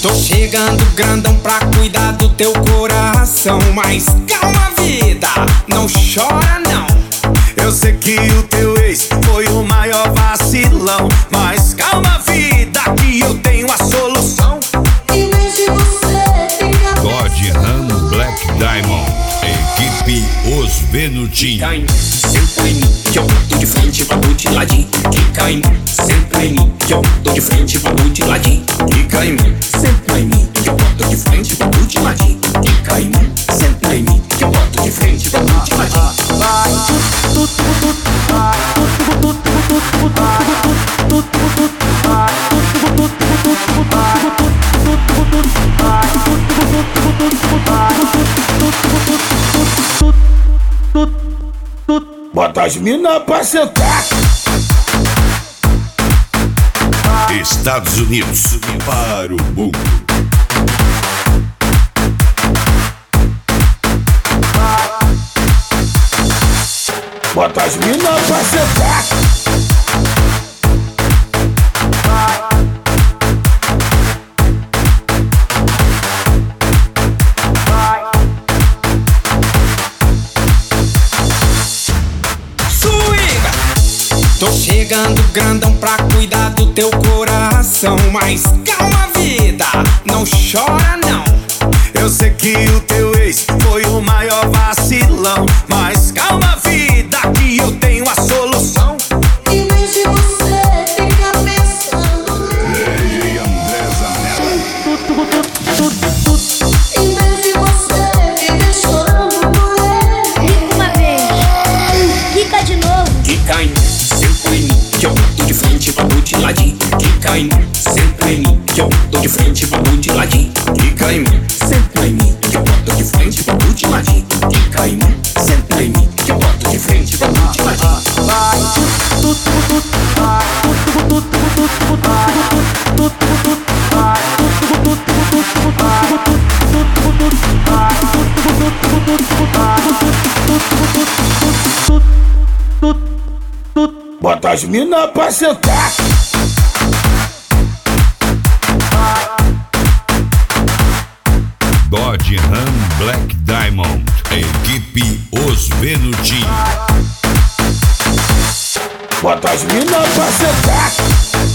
Tô chegando grandão pra cuidar do teu coração. Mas calma, vida, não chora não. Eu sei que o teu ex foi o maior vacilão, mas calma, vida, que eu tenho a solução. Em vez de você ficar God Ram Black Diamond, equipe Os Venutim. Quica em mim, senta em mim, que eu boto de frente pra butiladinho. Quica em mim, senta em mim, que eu boto de frente pra butiladinho. Quica em mim, senta em mim, que eu boto de frente pra butiladinho. Quica em mim, senta em mim, que eu boto de frente pra butiladinho. Bota as mina pra sentar. Estados Unidos para o mundo. Bota as mina pra sentar. Tô chegando grandão pra cuidar do teu coração. Mas calma, vida, não chora não. Eu sei que o teu ex foi o maior vacilão, mas calma, vida, que eu tenho a solução. em vez de você ficar pensando DJ André Zanella. em vez de você viver chorando por ele. Fica uma vez. Fica de novo. Quica em mim, senta em mim, que eu boto de frente pra butiladinho. Quica em mim, senta em mim, que eu boto de frente pra butiladinho. Quica em mim, senta em mim, que eu boto de frente pra butiladinho. Quica em mim, senta em mim, que eu boto de frente pra butiladinho. Bota as mina pra sentar. God Ram Black Diamond, equipe Os Venutim. Bota as mina pra sentar.